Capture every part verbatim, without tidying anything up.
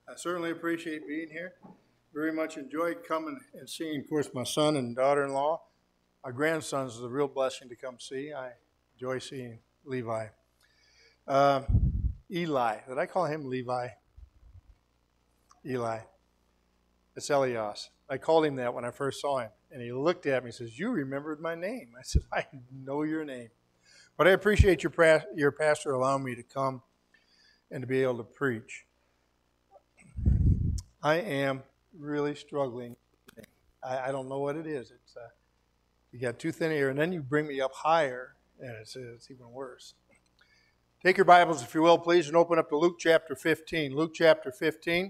I certainly appreciate being here. Very much enjoyed coming and seeing, of course, my son and daughter-in-law. My grandsons is a real blessing to come see. I enjoy seeing Levi. Uh, Eli. Did I call him Levi? Eli. It's Elias. I called him that when I first saw him. And he looked at me and says, "You remembered my name." I said, "I know your name." But I appreciate your, pra- your pastor allowing me to come and to be able to preach. I am really struggling. I, I don't know what it is. It's uh, you got too thin air, and then you bring me up higher, and it's, it's even worse. Take your Bibles, if you will, please, and open up to Luke chapter fifteen. Luke chapter fifteen.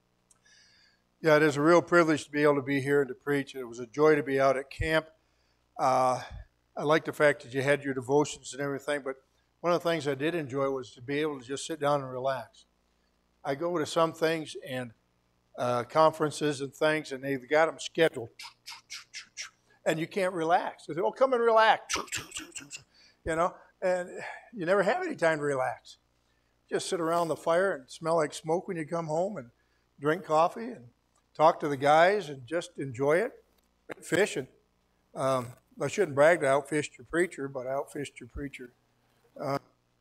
Yeah, it is a real privilege to be able to be here and to preach. It was a joy to be out at camp. Uh, I like the fact that you had your devotions and everything, but one of the things I did enjoy was to be able to just sit down and relax. I go to some things and uh, conferences and things, and they've got them scheduled, and you can't relax. They say, "Oh, come and relax," you know, and you never have any time to relax. Just sit around the fire and smell like smoke when you come home and drink coffee and talk to the guys and just enjoy it. Fishing. Um, I shouldn't brag to outfished your preacher, but I outfished your preacher. Uh,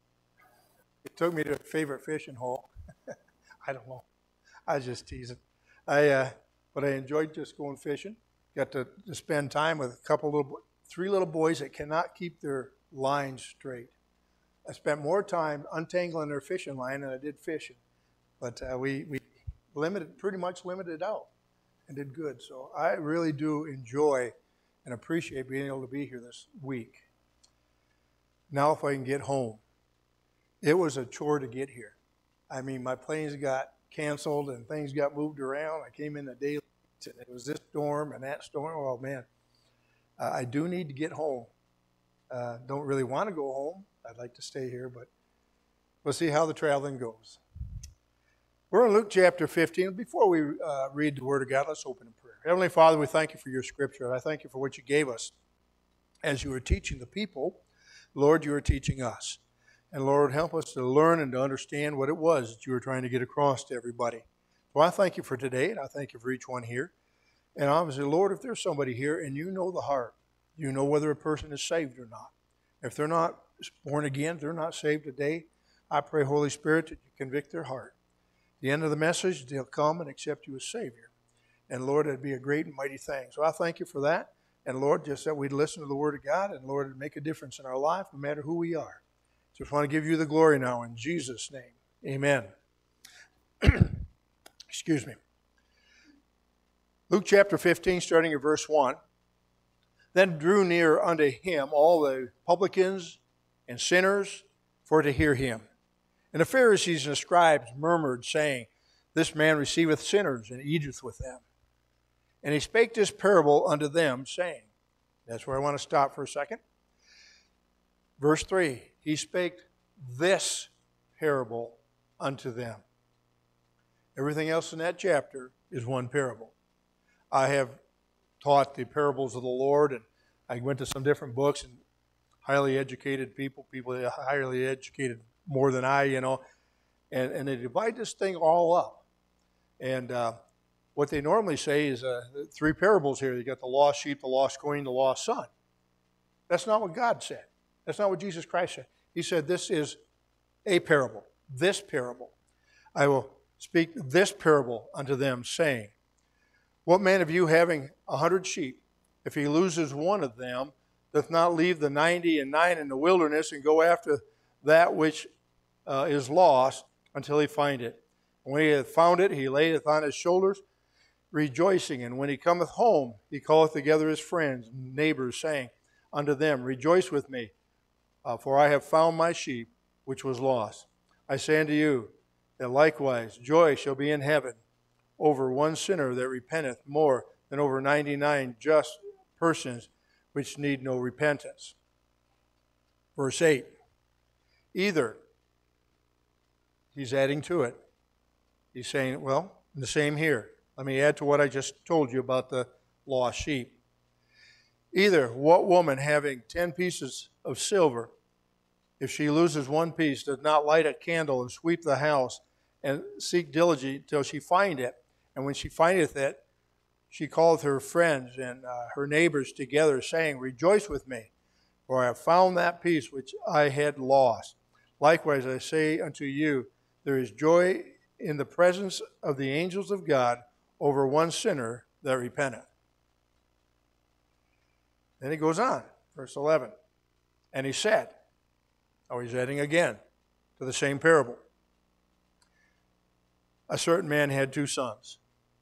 it took me to a favorite fishing hole. I don't know. I was just teasing. I, uh, but I enjoyed just going fishing. Got to, to spend time with a couple little, three little boys that cannot keep their lines straight. I spent more time untangling their fishing line than I did fishing. But uh, we, we limited, pretty much limited out and did good. So I really do enjoy and appreciate being able to be here this week. Now if I can get home. It was a chore to get here. I mean, my planes got canceled and things got moved around. I came in a day late, and it was this storm and that storm. Oh, man. Uh, I do need to get home. Uh, don't really want to go home. I'd like to stay here, but we'll see how the traveling goes. We're in Luke chapter fifteen. Before we uh, read the Word of God, let's open in prayer. Heavenly Father, we thank you for your scripture, and I thank you for what you gave us. As you were teaching the people, Lord, you were teaching us. And Lord, help us to learn and to understand what it was that you were trying to get across to everybody. So I thank you for today, and I thank you for each one here. And obviously, Lord, if there's somebody here and you know the heart, you know whether a person is saved or not. If they're not born again, if they're not saved today, I pray, Holy Spirit, that you convict their heart. At the end of the message, they'll come and accept you as Savior. And Lord, it'd be a great and mighty thing. So I thank you for that. And Lord, just that we'd listen to the Word of God, and Lord, it'd make a difference in our life no matter who we are. Just want to give you the glory now in Jesus' name. Amen. Excuse me. Luke chapter fifteen, starting at verse one. Then drew near unto him all the publicans and sinners for to hear him. And the Pharisees and the scribes murmured, saying, This man receiveth sinners and eateth with them. And he spake this parable unto them, saying, that's where I want to stop for a second. Verse three, he spake this parable unto them. Everything else in that chapter is one parable. I have taught the parables of the Lord, and I went to some different books and highly educated people, people that are highly educated more than I, you know, and, and they divide this thing all up. And uh, what they normally say is uh, three parables here. You got the lost sheep, the lost coin, the lost son. That's not what God said. That's not what Jesus Christ said. He said this is a parable, this parable. I will speak this parable unto them, saying, What man of you having a hundred sheep, if he loses one of them, doth not leave the ninety and nine in the wilderness and go after that which uh, is lost until he find it? And when he hath found it, he layeth on his shoulders, rejoicing. And when he cometh home, he calleth together his friends and neighbors, saying unto them, Rejoice with me, uh, for I have found my sheep which was lost. I say unto you, that likewise joy shall be in heaven over one sinner that repenteth more than over ninety-nine just persons which need no repentance. Verse eight, either, he's adding to it. He's saying, well, the same here. Let me add to what I just told you about the lost sheep. Either, what woman having ten pieces of silver, if she loses one piece, does not light a candle and sweep the house and seek diligently till she find it. And when she findeth it, she calleth her friends and uh, her neighbors together, saying, Rejoice with me, for I have found that piece which I had lost. Likewise, I say unto you, there is joy in the presence of the angels of God over one sinner that repenteth. Then he goes on, verse eleven. And he said, oh, he's adding again to the same parable. A certain man had two sons.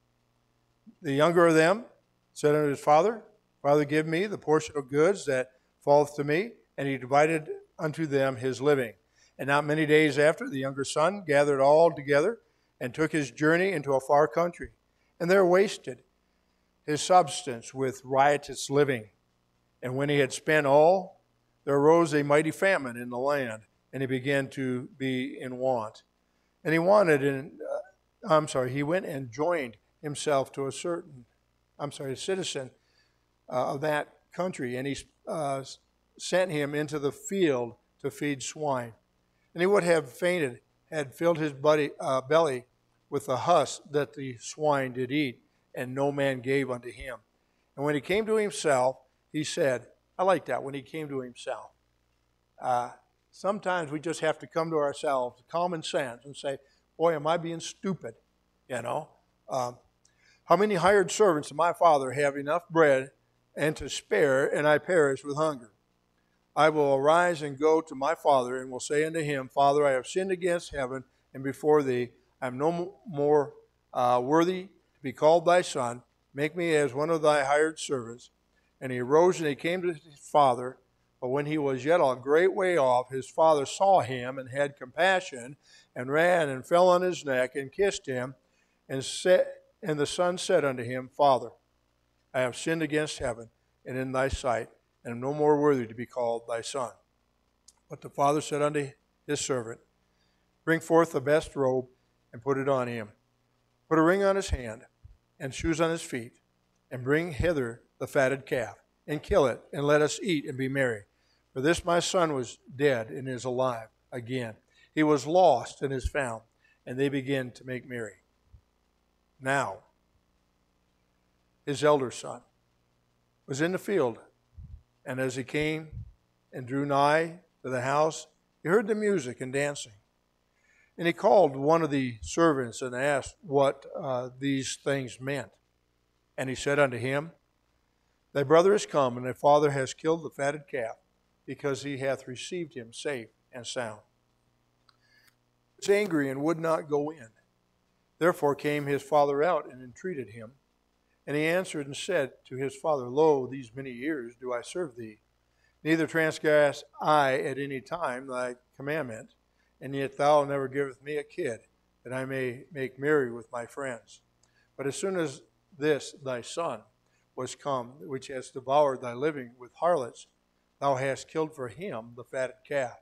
The younger of them said unto his father, Father, give me the portion of goods that falleth to me. And he divided unto them his living. And not many days after, the younger son gathered all together and took his journey into a far country. And there wasted his substance with riotous living. And when he had spent all, there arose a mighty famine in the land, and he began to be in want. And he wanted, and uh, I'm sorry, he went and joined himself to a certain, I'm sorry, a citizen uh, of that country, and he uh, sent him into the field to feed swine. And he would have fainted, had filled his buddy, uh, belly with the husk that the swine did eat, and no man gave unto him. And when he came to himself, he said, I like that, when he came to himself. Uh, sometimes we just have to come to ourselves, common sense, and say, boy, am I being stupid, you know? Um, how many hired servants of my father have enough bread and to spare, and I perish with hunger? I will arise and go to my father, and will say unto him, Father, I have sinned against heaven and before thee. I am no more uh, worthy to be called thy son. Make me as one of thy hired servants. And he arose and he came to his father. But when he was yet a great way off, his father saw him and had compassion, and ran and fell on his neck and kissed him. And, said, and the son said unto him, Father, I have sinned against heaven and in thy sight, and am no more worthy to be called thy son. But the father said unto his servant, Bring forth the best robe, and put it on him. Put a ring on his hand, and shoes on his feet, and bring hither the fatted calf, and kill it, and let us eat and be merry. For this my son was dead, and is alive again. He was lost, and is found. And they began to make merry. Now, his elder son was in the field, and as he came and drew nigh to the house, he heard the music and dancing. And he called one of the servants and asked what uh, these things meant. And he said unto him, Thy brother is come, and thy father has killed the fatted calf, because he hath received him safe and sound. He was angry and would not go in. Therefore came his father out and entreated him. And he answered and said to his father, Lo, these many years do I serve thee. Neither transgress I at any time thy commandment, and yet thou never givest me a kid, that I may make merry with my friends. But as soon as this thy son was come, which has devoured thy living with harlots, thou hast killed for him the fatted calf.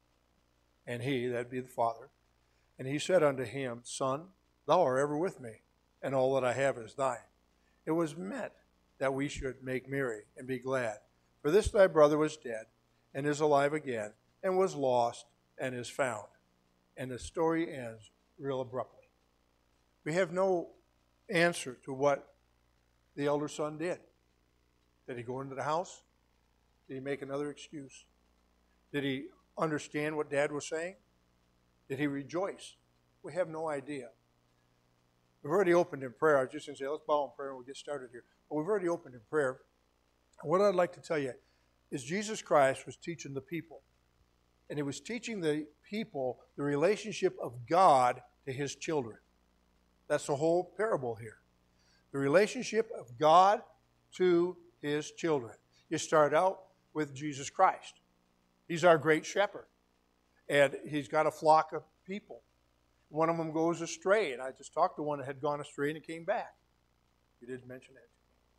And he, that be the father, and he said unto him, Son, thou art ever with me, and all that I have is thine. It was meant that we should make merry and be glad. For this thy brother was dead, and is alive again, and was lost, and is found. And the story ends real abruptly. We have no answer to what the elder son did. Did he go into the house? Did he make another excuse? Did he understand what Dad was saying? Did he rejoice? We have no idea. We've already opened in prayer. I was just going to say, let's bow in prayer and we'll get started here. But we've already opened in prayer. And what I'd like to tell you is Jesus Christ was teaching the people. And he was teaching the people the relationship of God to his children. That's the whole parable here. The relationship of God to his children. You start out with Jesus Christ. He's our great shepherd. And he's got a flock of people. One of them goes astray, and I just talked to one that had gone astray and it came back. You didn't mention that.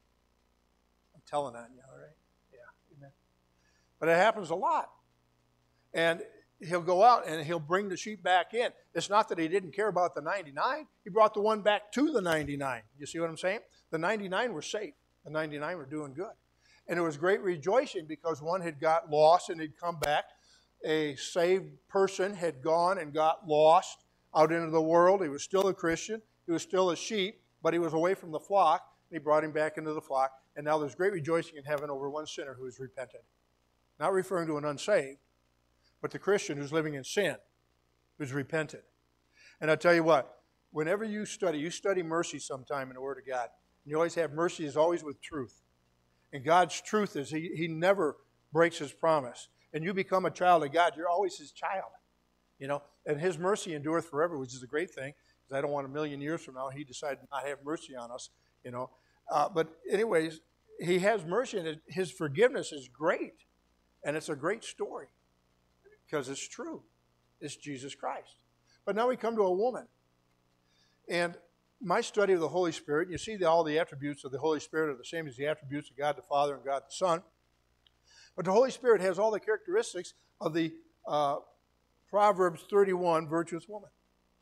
I'm telling on you, all right? Yeah, amen. But it happens a lot. And he'll go out and he'll bring the sheep back in. It's not that he didn't care about the ninety-nine. He brought the one back to the ninety-nine. You see what I'm saying? The ninety-nine were safe. The ninety-nine were doing good. And it was great rejoicing because one had got lost and had come back. A saved person had gone and got lost out into the world. He was still a Christian. He was still a sheep, but he was away from the flock. And he brought him back into the flock. And now there's great rejoicing in heaven over one sinner who has repented. Not referring to an unsaved, but the Christian who's living in sin, who's repented. And I'll tell you what, whenever you study, you study mercy sometime in the Word of God. And you always have mercy is always with truth. And God's truth is he, he never breaks His promise. And you become a child of God, you're always His child. You know, and His mercy endureth forever, which is a great thing, because I don't want a million years from now He decided to not have mercy on us, you know. Uh, but anyways, He has mercy, and His forgiveness is great. And it's a great story, because it's true. It's Jesus Christ. But now we come to a woman. And my study of the Holy Spirit, you see the, all the attributes of the Holy Spirit are the same as the attributes of God the Father and God the Son. But the Holy Spirit has all the characteristics of the uh, Proverbs thirty-one virtuous woman.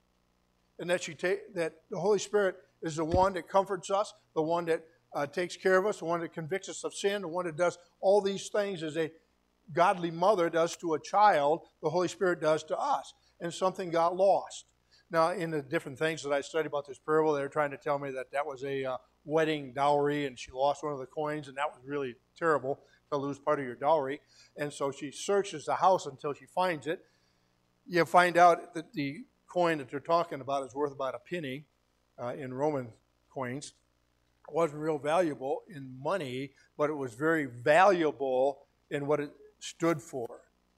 And that, she ta- that the Holy Spirit is the one that comforts us, the one that uh, takes care of us, the one that convicts us of sin, the one that does all these things as a godly mother does to a child, the Holy Spirit does to us. And something got lost. Now, in the different things that I studied about this parable, they were trying to tell me that that was a uh, wedding dowry, and she lost one of the coins, and that was really terrible to lose part of your dowry. And so she searches the house until she finds it. You find out that the coin that they're talking about is worth about a penny uh, in Roman coins. It wasn't real valuable in money, but it was very valuable in what it stood for.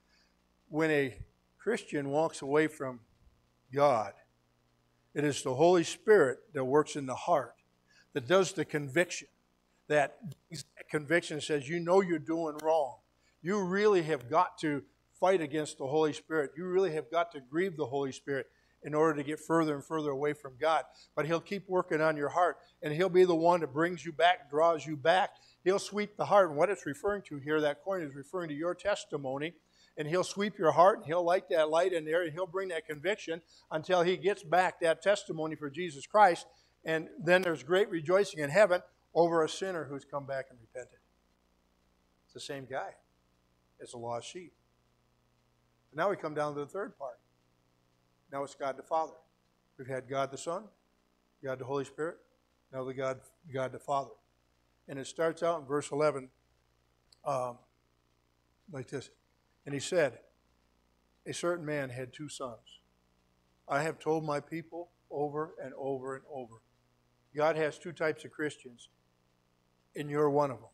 When a Christian walks away from God, it is the Holy Spirit that works in the heart, that does the conviction. That conviction says, you know you're doing wrong. You really have got to fight against the Holy Spirit. You really have got to grieve the Holy Spirit in order to get further and further away from God. But He'll keep working on your heart, and He'll be the one that brings you back, draws you back. He'll sweep the heart. And what it's referring to here, that coin is referring to your testimony. And He'll sweep your heart, and He'll light that light in there, and He'll bring that conviction until He gets back that testimony for Jesus Christ. And then there's great rejoicing in heaven over a sinner who's come back and repented. It's the same guy. It's a lost sheep. And now we come down to the third part. Now it's God the Father. We've had God the Son, God the Holy Spirit, now the God, God the Father. And it starts out in verse eleven um, like this. And he said, a certain man had two sons. I have told my people over and over and over. God has two types of Christians, and you're one of them.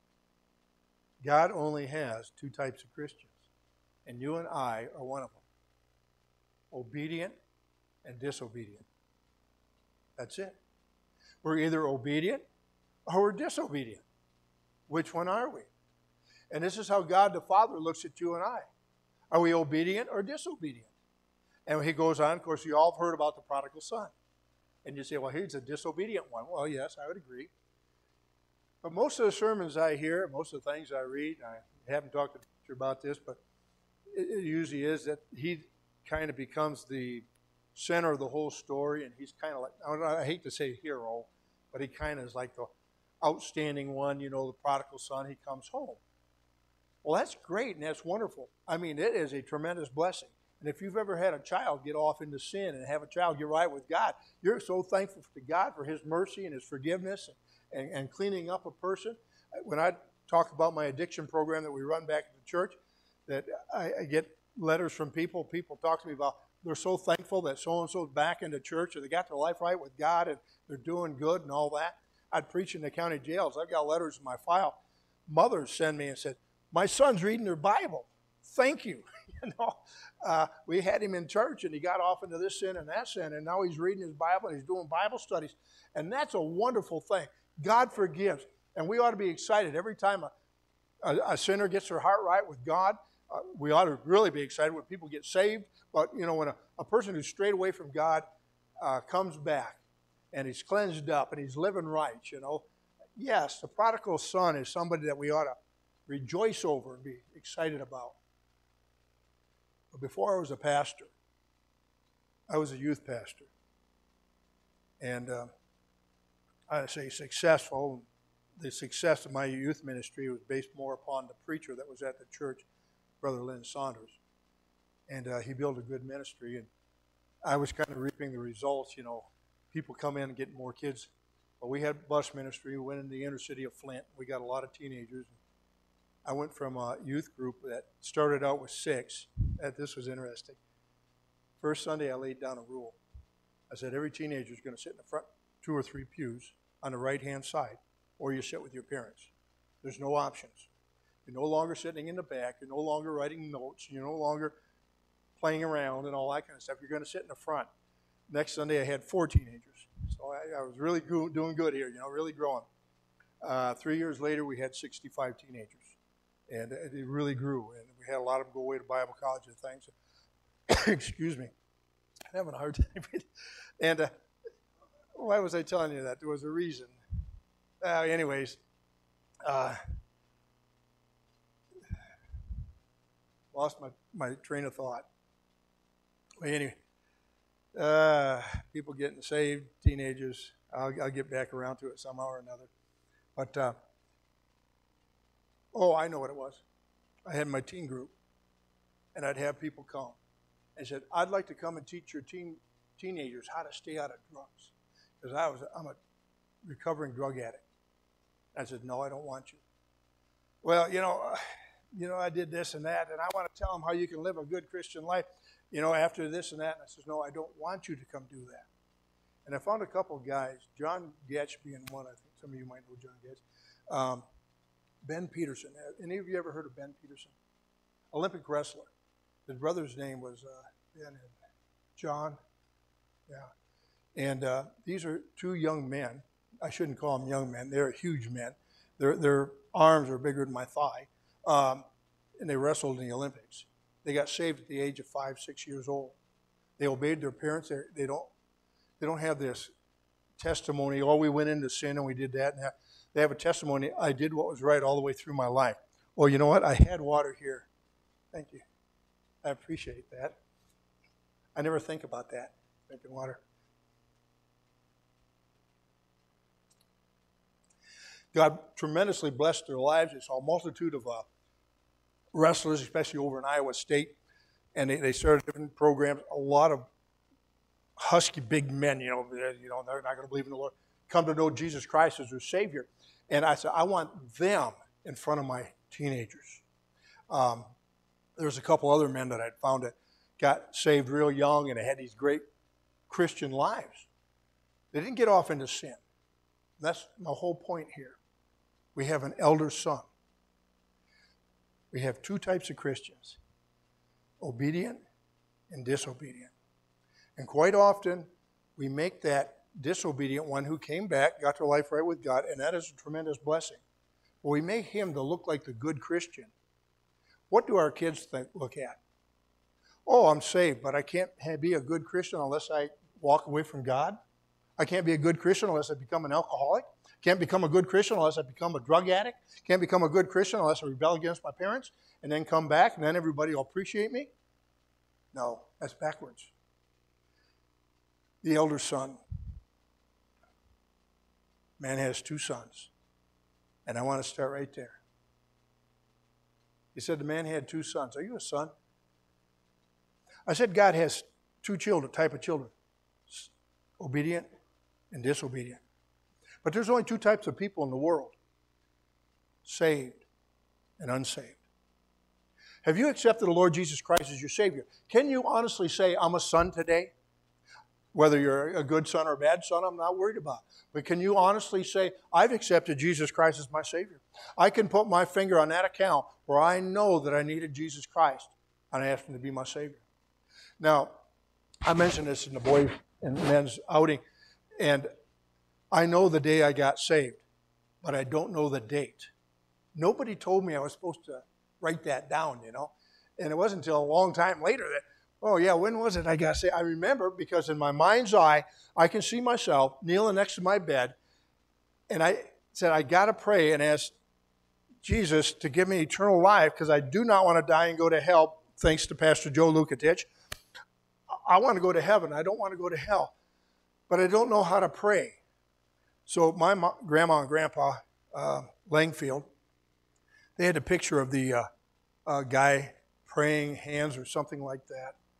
God only has two types of Christians, and you and I are one of them. Obedient and disobedient. That's it. We're either obedient or we're disobedient. Which one are we? And this is how God the Father looks at you and I. Are we obedient or disobedient? And he goes on, of course, you all have heard about the prodigal son. And you say, well, he's a disobedient one. Well, yes, I would agree. But most of the sermons I hear, most of the things I read, I haven't talked to you about this, but it usually is that he kind of becomes the center of the whole story, and he's kind of like, I hate to say hero, but he kind of is like the outstanding one, you know, the prodigal son, he comes home. Well, that's great, and that's wonderful. I mean, it is a tremendous blessing. And if you've ever had a child get off into sin and have a child get right with God, you're so thankful to God for His mercy and His forgiveness and, and, and cleaning up a person. When I talk about my addiction program that we run back at the church, that I, I get letters from people, people talk to me about they're so thankful that so-and-so's back in the church or they got their life right with God and they're doing good and all that. I'd preach in the county jails. I've got letters in my file. Mothers send me and said, my son's reading their Bible. Thank you. You know, uh, we had him in church and he got off into this sin and that sin, and now he's reading his Bible and he's doing Bible studies. And that's a wonderful thing. God forgives. And we ought to be excited every time a, a, a sinner gets their heart right with God. Uh, we ought to really be excited when people get saved. But, you know, when a, a person who's strayed away from God uh, comes back and he's cleansed up and he's living right, you know. Yes, the prodigal son is somebody that we ought to rejoice over and be excited about. But before I was a pastor, I was a youth pastor. And uh, I say successful. The success of my youth ministry was based more upon the preacher that was at the church, Brother Lynn Saunders. And uh, he built a good ministry. And I was kind of reaping the results, you know. People come in and get more kids. But we had bus ministry. We went in the inner city of Flint. We got a lot of teenagers. I went from a youth group that started out with six. And this was interesting. First Sunday, I laid down a rule. I said, every teenager is going to sit in the front two or three pews on the right-hand side, or you sit with your parents. There's no options. You're no longer sitting in the back. You're no longer writing notes. You're no longer playing around and all that kind of stuff. You're going to sit in the front. Next Sunday, I had four teenagers. So I, I was really go, doing good here, you know, really growing. Uh, three years later, we had sixty-five teenagers. And it, it really grew. And we had a lot of them go away to Bible college and things. Excuse me. I'm having a hard time. and uh, why was I telling you that? There was a reason. Uh, anyways, uh, lost my, my train of thought. Well, anyway, uh, people getting saved, teenagers. I'll, I'll get back around to it somehow or another. But, uh, oh, I know what it was. I had my teen group, and I'd have people come. I said, I'd like to come and teach your teen, teenagers how to stay out of drugs. Because I was, I'm a recovering drug addict. I said, no, I don't want you. Well, you know, uh, you know, I did this and that, and I want to tell them how you can live a good Christian life, you know, after this and that. And I said, no, I don't want you to come do that. And I found a couple of guys, John Getch being one, I think some of you might know John Getch, um, Ben Peterson. Any of you ever heard of Ben Peterson? Olympic wrestler. His brother's name was uh, Ben and John. Yeah. And uh, these are two young men. I shouldn't call them young men. They're huge men. Their, their arms are bigger than my thigh. Um, and they wrestled in the Olympics. They got saved at the age of five, six years old. They obeyed their parents. They, they don't they don't have this testimony, oh, we went into sin and we did that and that. They have a testimony, I did what was right all the way through my life. Well, you know what? I had water here. Thank you. I appreciate that. I never think about that, drinking water. God tremendously blessed their lives. They saw a multitude of uh, wrestlers, especially over in Iowa State, and they, they started different programs. A lot of husky big men, you know, you know, they're not going to believe in the Lord, come to know Jesus Christ as their Savior. And I said, I want them in front of my teenagers. Um, There's a couple other men that I'd found that got saved real young and they had these great Christian lives. They didn't get off into sin. That's my whole point here. We have an elder son. We have two types of Christians, obedient and disobedient. And quite often, we make that disobedient one who came back, got their life right with God, and that is a tremendous blessing. But we make him to look like the good Christian. What do our kids think, look at? Oh, I'm saved, but I can't be a good Christian unless I walk away from God. I can't be a good Christian unless I become an alcoholic. Can't become a good Christian unless I become a drug addict. Can't become a good Christian unless I rebel against my parents and then come back and then everybody will appreciate me. No, that's backwards. The elder son. Man has two sons. And I want to start right there. He said the man had two sons. Are you a son? I said God has two children, type of children. Obedient and disobedient. But there's only two types of people in the world. Saved and unsaved. Have you accepted the Lord Jesus Christ as your Savior? Can you honestly say, I'm a son today? Whether you're a good son or a bad son, I'm not worried about. But can you honestly say, I've accepted Jesus Christ as my Savior? I can put my finger on that account where I know that I needed Jesus Christ, and I asked Him to be my Savior. Now, I mentioned this in the boys and men's outing, and I know the day I got saved, but I don't know the date. Nobody told me I was supposed to write that down, you know. And it wasn't until a long time later that, oh, yeah, when was it I got saved? I remember because in my mind's eye, I can see myself kneeling next to my bed, and I said, I got to pray and ask Jesus to give me eternal life because I do not want to die and go to hell, thanks to Pastor Joe Lukatich. I want to go to heaven. I don't want to go to hell. But I don't know how to pray. So my mom, grandma and grandpa, uh, Langfield, they had a picture of the uh, uh, guy praying hands or something like that.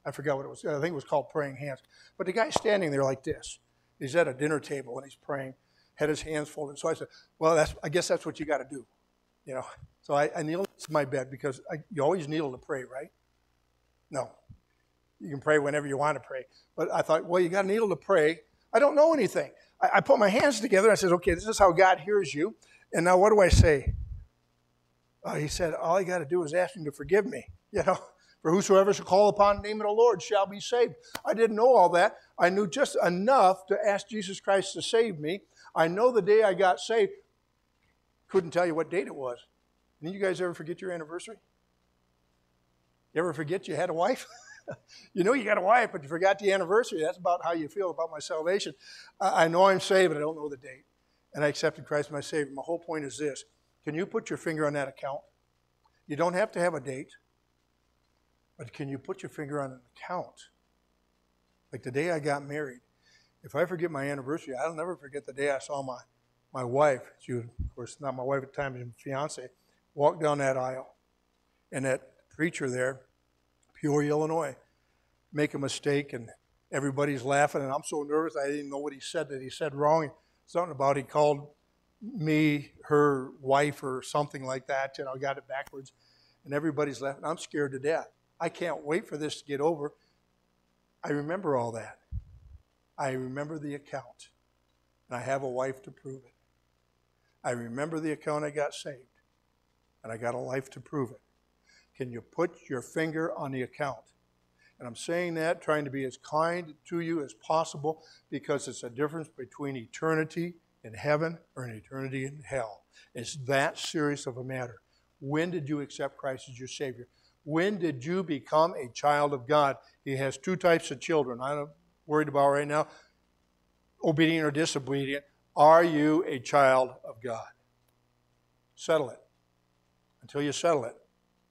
I forgot what it was. I think it was called praying hands. But the guy's standing there like this. He's at a dinner table and he's praying, had his hands folded. So I said, well, that's, I guess that's what you got to do. You know. So I, I kneeled to my bed because I, you always kneel to pray, right? No. You can pray whenever you want to pray. But I thought, well, you got to kneel to pray. I don't know anything. I, I put my hands together and I said, okay, this is how God hears you. And now what do I say? Uh, he said, all you got to do is ask him to forgive me. You know, for whosoever shall call upon the name of the Lord shall be saved. I didn't know all that. I knew just enough to ask Jesus Christ to save me. I know the day I got saved. Couldn't tell you what date it was. Didn't you guys ever forget your anniversary? You ever forget you had a wife? You know you got a wife, but you forgot the anniversary. That's about how you feel about my salvation. I know I'm saved, but I don't know the date. And I accepted Christ as my Savior. My whole point is this. Can you put your finger on that account? You don't have to have a date. But can you put your finger on an account? Like the day I got married. If I forget my anniversary, I'll never forget the day I saw my, my wife. She was, of course, not my wife at the time, she was my fiance. Walk down that aisle. And that preacher there, Peoria, Illinois, make a mistake and everybody's laughing and I'm so nervous I didn't know what he said that he said wrong. Something about he called me her wife or something like that. You know, I got it backwards. And everybody's laughing. I'm scared to death. I can't wait for this to get over. I remember all that. I remember the account. And I have a wife to prove it. I remember the account I got saved. And I got a life to prove it. Can you put your finger on the account? And I'm saying that trying to be as kind to you as possible because it's a difference between eternity in heaven or an eternity in hell. It's that serious of a matter. When did you accept Christ as your Savior? When did you become a child of God? He has two types of children. I'm not worried about right now, obedient or disobedient. Are you a child of God? Settle it. Until you settle it,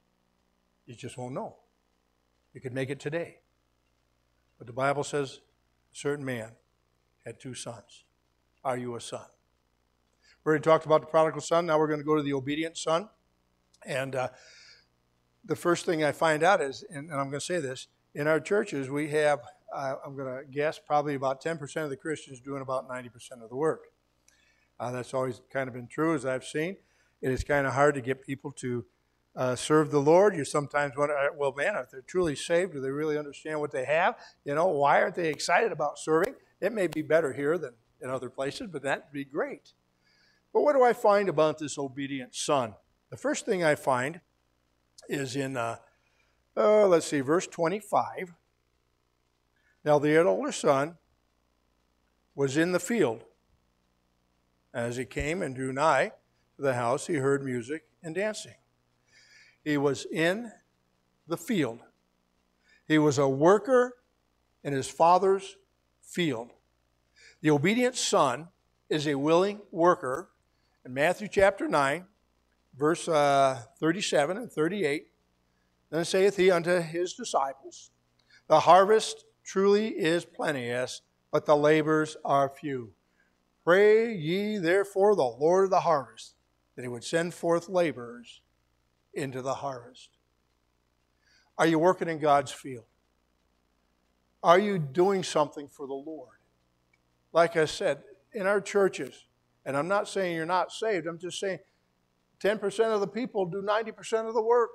you just won't know. You could make it today. But the Bible says a certain man had two sons. Are you a son? We already talked about the prodigal son. Now we're going to go to the obedient son. And uh, the first thing I find out is, and, and I'm going to say this, in our churches we have, uh, I'm going to guess, probably about ten percent of the Christians doing about ninety percent of the work. Uh, that's always kind of been true as I've seen. It is kind of hard to get people to Uh, serve the Lord. You sometimes wonder, well, man, if they're truly saved, do they really understand what they have? You know, why aren't they excited about serving? It may be better here than in other places, but that'd be great. But what do I find about this obedient son? The first thing I find is in, uh, uh, let's see, verse twenty-five. Now the older son was in the field. As he came and drew nigh to the house, he heard music and dancing. He was in the field. He was a worker in his father's field. The obedient son is a willing worker. In Matthew chapter nine, verse uh, thirty-seven and thirty-eight, then saith he unto his disciples, the harvest truly is plenteous, but the labors are few. Pray ye therefore the Lord of the harvest, that he would send forth laborers into the harvest. Are you working in God's field? Are you doing something for the Lord? Like I said, in our churches, and I'm not saying you're not saved, I'm just saying ten percent of the people do ninety percent of the work.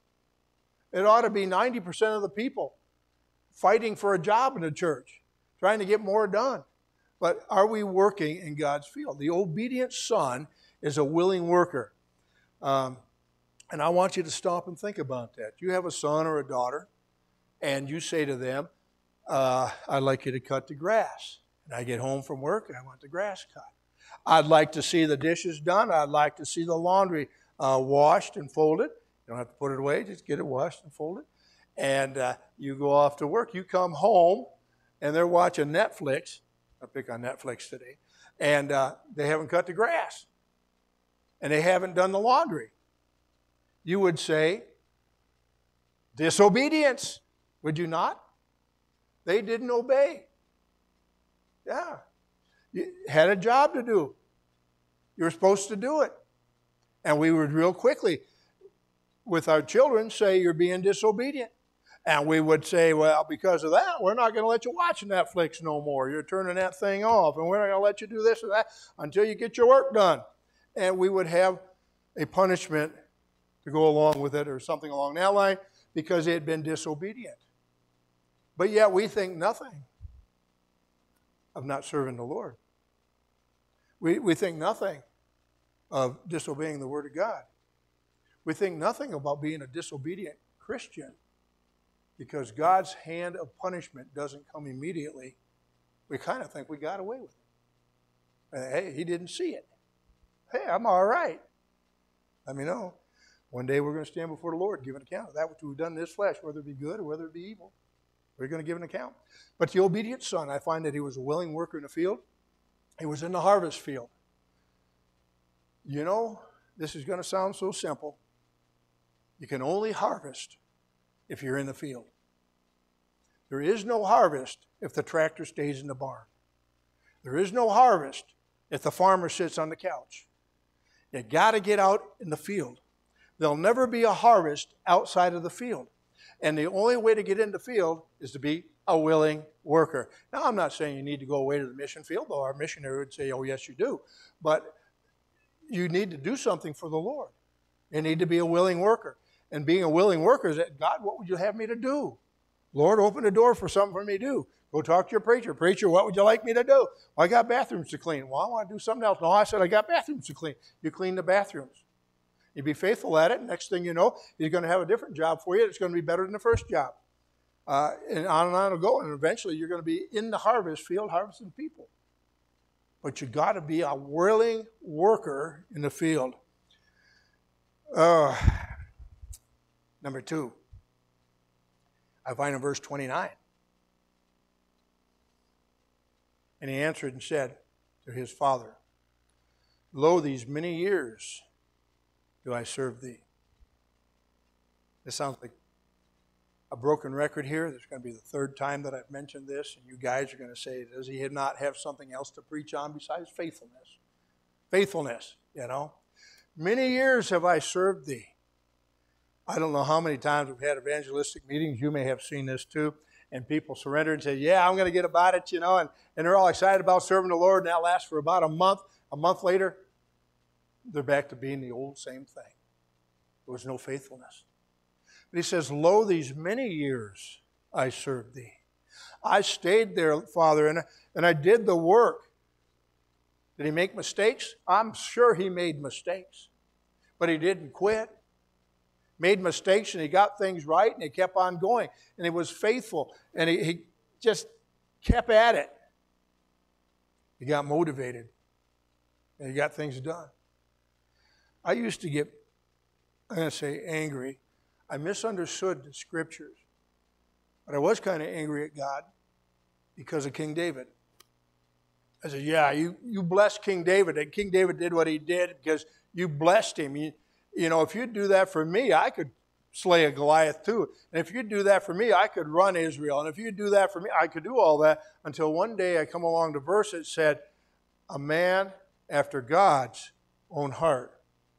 It ought to be ninety percent of the people fighting for a job in the church, trying to get more done. But are we working in God's field? The obedient son is a willing worker. Um, And I want you to stop and think about that. You have a son or a daughter, and you say to them, uh, I'd like you to cut the grass. And I get home from work, and I want the grass cut. I'd like to see the dishes done. I'd like to see the laundry uh, washed and folded. You don't have to put it away. Just get it washed and folded. And uh, you go off to work. You come home, and they're watching Netflix. I'll pick on Netflix today. And uh, they haven't cut the grass. And they haven't done the laundry. You would say, disobedience, would you not? They didn't obey. Yeah. You had a job to do. You were supposed to do it. And we would real quickly, with our children, say you're being disobedient. And we would say, well, because of that, we're not going to let you watch Netflix no more. You're turning that thing off, and we're not going to let you do this or that until you get your work done. And we would have a punishment to go along with it or something along that line because they had been disobedient. But yet we think nothing of not serving the Lord. We, we think nothing of disobeying the Word of God. We think nothing about being a disobedient Christian because God's hand of punishment doesn't come immediately. We kind of think we got away with it. Hey, he didn't see it. Hey, I'm all right. Let me know. One day we're going to stand before the Lord and give an account of that which we've done in this flesh, whether it be good or whether it be evil. We're going to give an account. But the obedient son, I find that he was a willing worker in the field. He was in the harvest field. You know, this is going to sound so simple. You can only harvest if you're in the field. There is no harvest if the tractor stays in the barn. There is no harvest if the farmer sits on the couch. You got to get out in the field. There'll never be a harvest outside of the field. And the only way to get in the field is to be a willing worker. Now, I'm not saying you need to go away to the mission field, though our missionary would say, oh, yes, you do. But you need to do something for the Lord. You need to be a willing worker. And being a willing worker is that, God, what would you have me to do? Lord, open the door for something for me to do. Go talk to your preacher. Preacher, what would you like me to do? Well, I got bathrooms to clean. Well, I want to do something else. No, I said I got bathrooms to clean. You clean the bathrooms. You be faithful at it. Next thing you know, he's going to have a different job for you. It's going to be better than the first job. Uh, and on and on it'll go. And eventually you're going to be in the harvest field harvesting people. But you got to be a willing worker in the field. Uh, number two, I find in verse twenty-nine. And he answered and said to his father, Lo, these many years do I serve thee. This sounds like a broken record here. There's going to be the third time that I've mentioned this, and you guys are going to say, does he not have something else to preach on besides faithfulness? Faithfulness, you know. Many years have I served thee. I don't know how many times we've had evangelistic meetings. You may have seen this too. And people surrender and say, yeah, I'm going to get about it, you know. And, and they're all excited about serving the Lord, and that lasts for about a month. A month later, they're back to being the old same thing. There was no faithfulness. But he says, Lo, these many years I served thee. I stayed there, Father, and, and I did the work. Did he make mistakes? I'm sure he made mistakes. But he didn't quit. Made mistakes, and he got things right, and he kept on going. And he was faithful, and he, he just kept at it. He got motivated, and he got things done. I used to get, I'm going to say angry. I misunderstood the Scriptures. But I was kind of angry at God because of King David. I said, yeah, you, you blessed King David, and King David did what he did because you blessed him. You, you know, if you'd do that for me, I could slay a Goliath too. And if you'd do that for me, I could run Israel. And if you'd do that for me, I could do all that. Until one day I come along to verse that said, a man after God's own heart.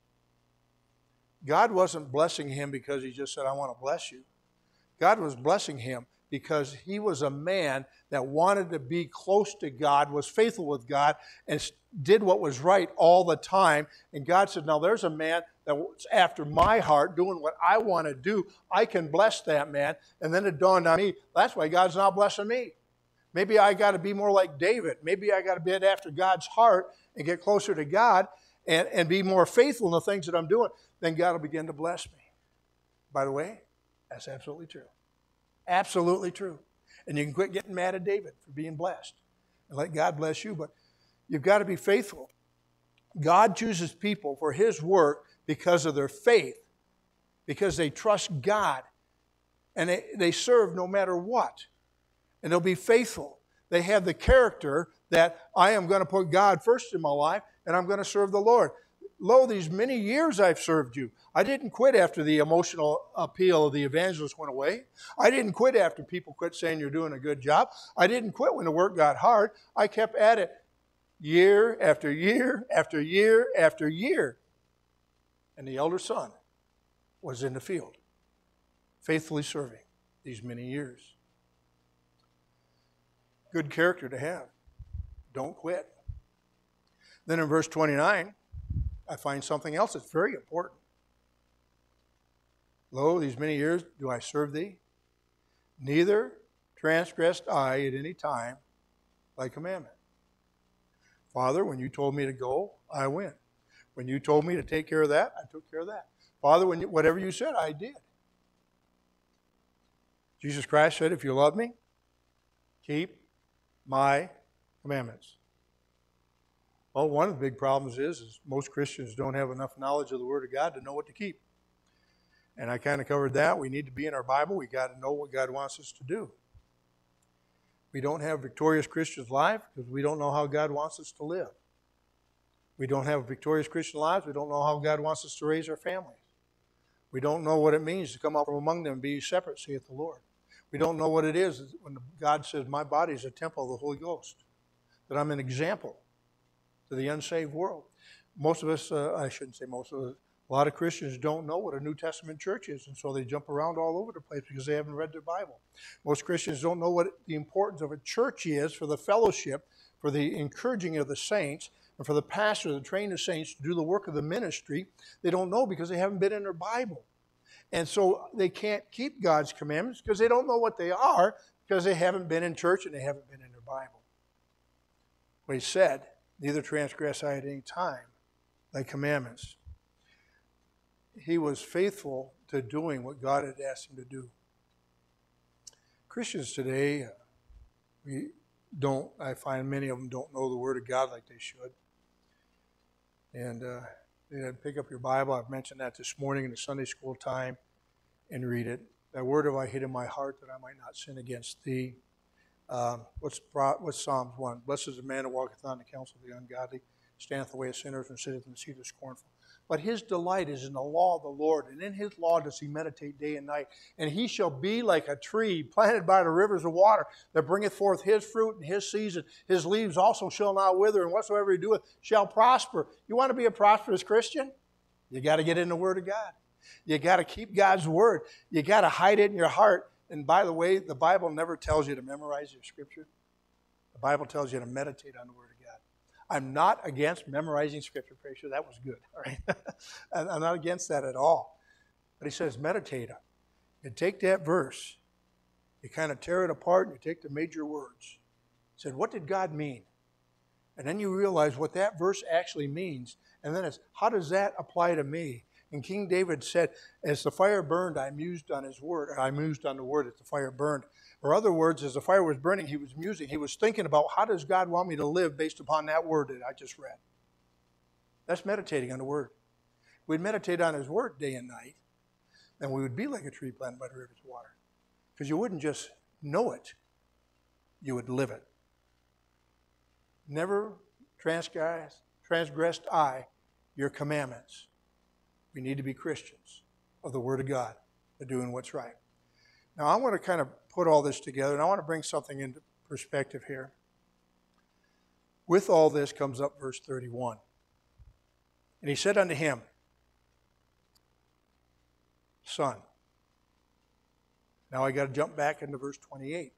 God wasn't blessing him because he just said, I want to bless you. God was blessing him because he was a man that wanted to be close to God, was faithful with God, and did what was right all the time. And God said, now there's a man that's after my heart, doing what I want to do. I can bless that man. And then it dawned on me, that's why God's not blessing me. Maybe I got to be more like David. Maybe I got to be after God's heart and get closer to God and, and be more faithful in the things that I'm doing. Then God will begin to bless me. By the way, that's absolutely true. Absolutely true. And you can quit getting mad at David for being blessed and let God bless you. But you've got to be faithful. God chooses people for his work because of their faith, because they trust God, and they, they serve no matter what. And they'll be faithful. They have the character that I am going to put God first in my life, and I'm going to serve the Lord. Lo, these many years I've served you. I didn't quit after the emotional appeal of the evangelist went away. I didn't quit after people quit saying you're doing a good job. I didn't quit when the work got hard. I kept at it year after year after year after year. And the elder son was in the field, faithfully serving. these many years. Good character to have. Don't quit. Then in verse twenty-nine, I find something else that's very important. Lo, these many years do I serve thee. Neither transgressed I at any time thy commandment. Father, when you told me to go, I went. When you told me to take care of that, I took care of that. Father, when you, whatever you said, I did. Jesus Christ said, if you love me, keep my commandments. Well, one of the big problems is, is most Christians don't have enough knowledge of the Word of God to know what to keep. And I kind of covered that. We need to be in our Bible. We got to know what God wants us to do. We don't have victorious Christians' life because we don't know how God wants us to live. We don't have victorious Christian lives. We don't know how God wants us to raise our families. We don't know what it means to come out from among them and be separate, saith the Lord. We don't know what it is when God says, my body is a temple of the Holy Ghost, that I'm an example to the unsaved world. Most of us, uh, I shouldn't say most of us, a lot of Christians don't know what a New Testament church is, and so they jump around all over the place because they haven't read their Bible. Most Christians don't know what the importance of a church is for the fellowship, for the encouraging of the saints, and for the pastor to train the saints to do the work of the ministry. They don't know because they haven't been in their Bible. And so they can't keep God's commandments because they don't know what they are because they haven't been in church and they haven't been in their Bible. What he said, neither transgress I at any time thy commandments. He was faithful to doing what God had asked him to do. Christians today, we don't, I find many of them don't know the Word of God like they should. And uh, they pick up your Bible. I've mentioned that this morning in the Sunday school time and read it. Thy word have I hid in my heart that I might not sin against thee. Um, what's, what's Psalms one? Blessed is the man that walketh not in the counsel of the ungodly, standeth the way of sinners, and sitteth in the seat of the scornful. But his delight is in the law of the Lord, and in his law does he meditate day and night. And he shall be like a tree planted by the rivers of water that bringeth forth his fruit in his season. His leaves also shall not wither, and whatsoever he doeth shall prosper. You want to be a prosperous Christian? You got to get in the Word of God. You got to keep God's Word. You got to hide it in your heart. And by the way, the Bible never tells you to memorize your Scripture. The Bible tells you to meditate on the Word of God. I'm not against memorizing Scripture. Pretty sure that was good. All right? I'm not against that at all. But he says meditate on it. You take that verse, you kind of tear it apart, and you take the major words. He said, what did God mean? And then you realize what that verse actually means. And then it's, how does that apply to me? And King David said, as the fire burned, I mused on his word. I mused on the word as the fire burned. Or other words, as the fire was burning, he was musing. He was thinking about, how does God want me to live based upon that word that I just read? That's meditating on the word. We'd meditate on his word day and night, then we would be like a tree planted by the rivers of water. Because you wouldn't just know it, you would live it. Never transgressed, transgressed I your commandments. We need to be Christians of the Word of God, of doing what's right. Now, I want to kind of put all this together, and I want to bring something into perspective here. With all this comes up verse thirty-one. And he said unto him, Son. Now I got to jump back into verse twenty-eight.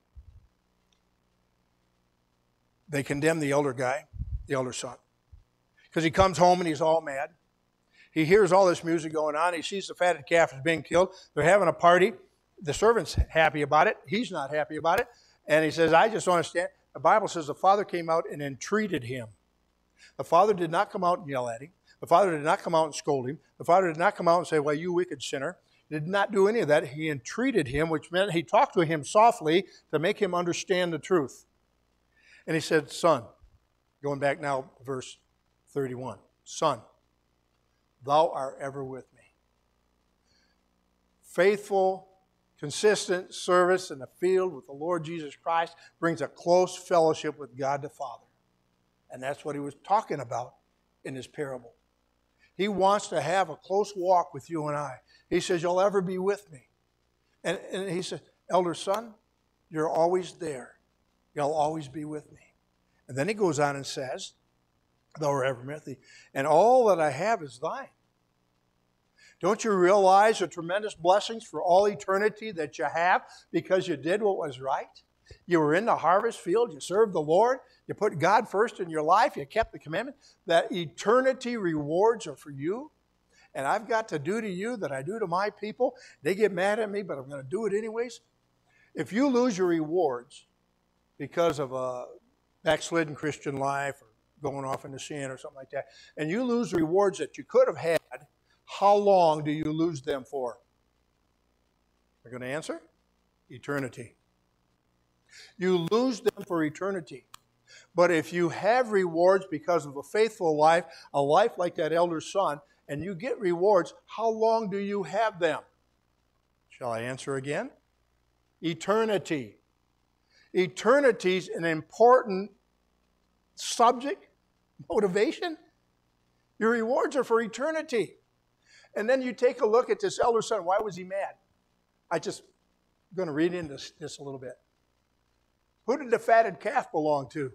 They condemn the elder guy, the elder son, because he comes home and he's all mad. He hears all this music going on. He sees the fatted calf is being killed. They're having a party. The servant's happy about it. He's not happy about it. And he says, I just don't understand. The Bible says the father came out and entreated him. The father did not come out and yell at him. The father did not come out and scold him. The father did not come out and say, well, you wicked sinner. He did not do any of that. He entreated him, which meant he talked to him softly to make him understand the truth. And he said, Son, going back now to verse thirty-one, Son, thou art ever with me. Faithful, consistent service in the field with the Lord Jesus Christ brings a close fellowship with God the Father. And that's what he was talking about in this parable. He wants to have a close walk with you and I. He says, you'll ever be with me. And, and he says, elder son, you're always there. You'll always be with me. And then he goes on and says, thou art ever with me, and all that I have is thine. Don't you realize the tremendous blessings for all eternity that you have because you did what was right? You were in the harvest field. You served the Lord. You put God first in your life. You kept the commandment. That eternity rewards are for you. And I've got to do to you that I do to my people. They get mad at me, but I'm going to do it anyways. If you lose your rewards because of a backslidden Christian life or going off into sin or something like that, and you lose the rewards that you could have had, how long do you lose them for? You're going to answer? Eternity. You lose them for eternity. But if you have rewards because of a faithful life, a life like that elder son, and you get rewards, how long do you have them? Shall I answer again? Eternity. Eternity is an important subject, motivation. Your rewards are for eternity. And then you take a look at this elder son. Why was he mad? I just going to read into this a little bit. Who did the fatted calf belong to?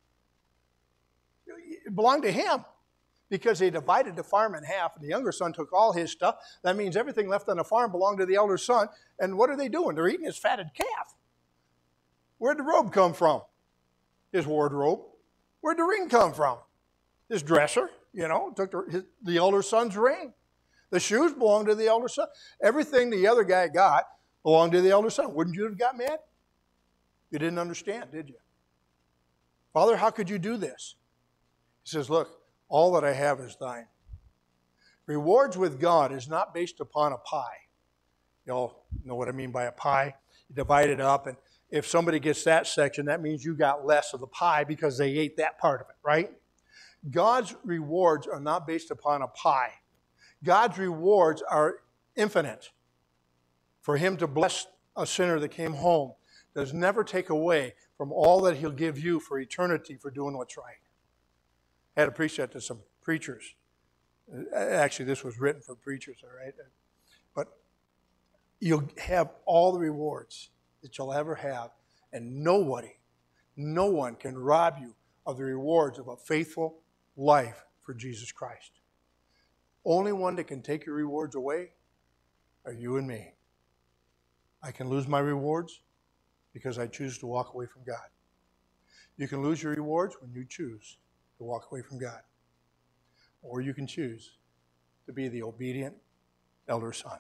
It belonged to him because they divided the farm in half, and the younger son took all his stuff. That means everything left on the farm belonged to the elder son. And what are they doing? They're eating his fatted calf. Where'd the robe come from? His wardrobe. Where'd the ring come from? His dresser, you know, took the, his, the elder son's ring. The shoes belonged to the elder son. Everything the other guy got belonged to the elder son. Wouldn't you have got mad? You didn't understand, did you? Father, how could you do this? He says, look, all that I have is thine. Rewards with God is not based upon a pie. You all know what I mean by a pie. You divide it up, and if somebody gets that section, that means you got less of the pie because they ate that part of it, right? God's rewards are not based upon a pie. God's rewards are infinite. For him to bless a sinner that came home does never take away from all that he'll give you for eternity for doing what's right. I had to preach that to some preachers. Actually, this was written for preachers, all right? But you'll have all the rewards that you'll ever have, and nobody, no one can rob you of the rewards of a faithful life for Jesus Christ. Only one that can take your rewards away are you and me. I can lose my rewards because I choose to walk away from God. You can lose your rewards when you choose to walk away from God. Or you can choose to be the obedient elder son.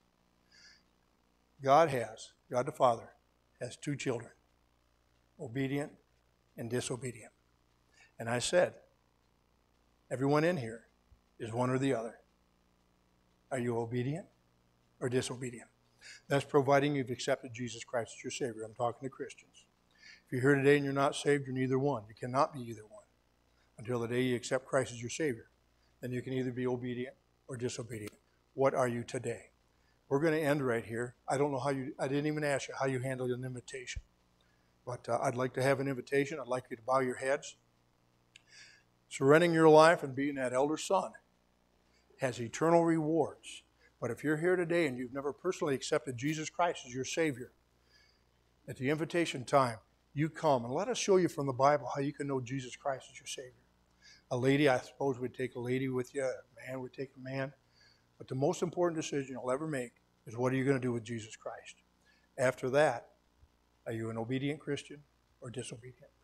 God has, God the Father, has two children, obedient and disobedient. And I said, everyone in here is one or the other. Are you obedient or disobedient? That's providing you've accepted Jesus Christ as your Savior. I'm talking to Christians. If you're here today and you're not saved, you're neither one. You cannot be either one until the day you accept Christ as your Savior. Then you can either be obedient or disobedient. What are you today? We're going to end right here. I don't know how you, I didn't even ask you how you handled an invitation. But uh, I'd like to have an invitation. I'd like you to bow your heads. Surrendering your life and being that elder son has eternal rewards. But if you're here today and you've never personally accepted Jesus Christ as your Savior, at the invitation time, you come and let us show you from the Bible how you can know Jesus Christ as your Savior. A lady, I suppose, would take a lady with you. A man would take a man. But the most important decision you'll ever make is what are you going to do with Jesus Christ? After that, are you an obedient Christian or disobedient?